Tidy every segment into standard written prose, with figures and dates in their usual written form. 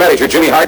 manager, Jimmy Hart.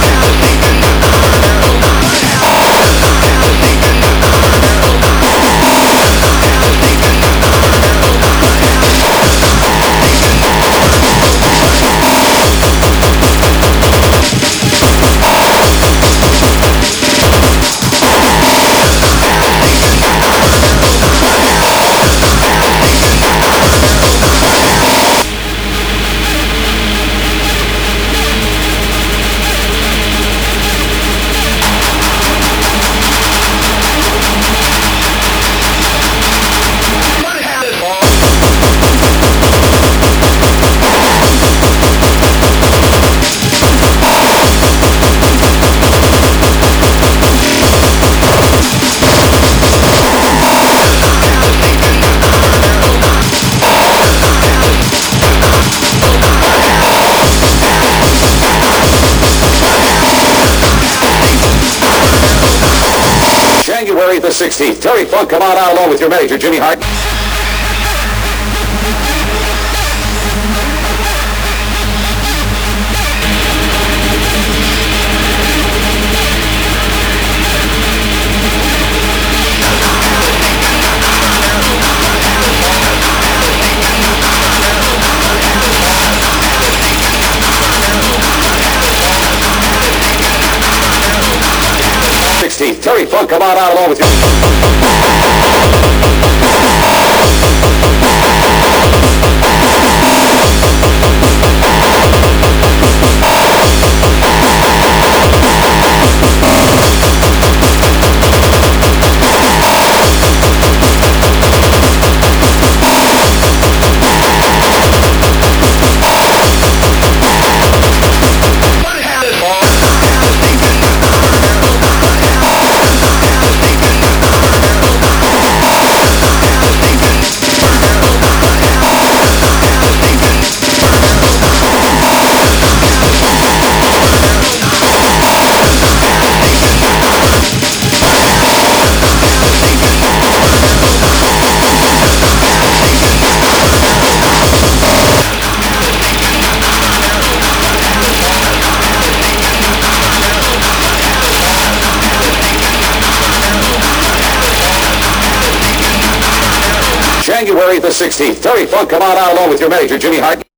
January the 16th. Terry Funk, come on out along with your manager, Jimmy Hart. Terry Funk, come on out along with you. January the 16th. Terry Funk, come on out along with your manager, Jimmy Hart.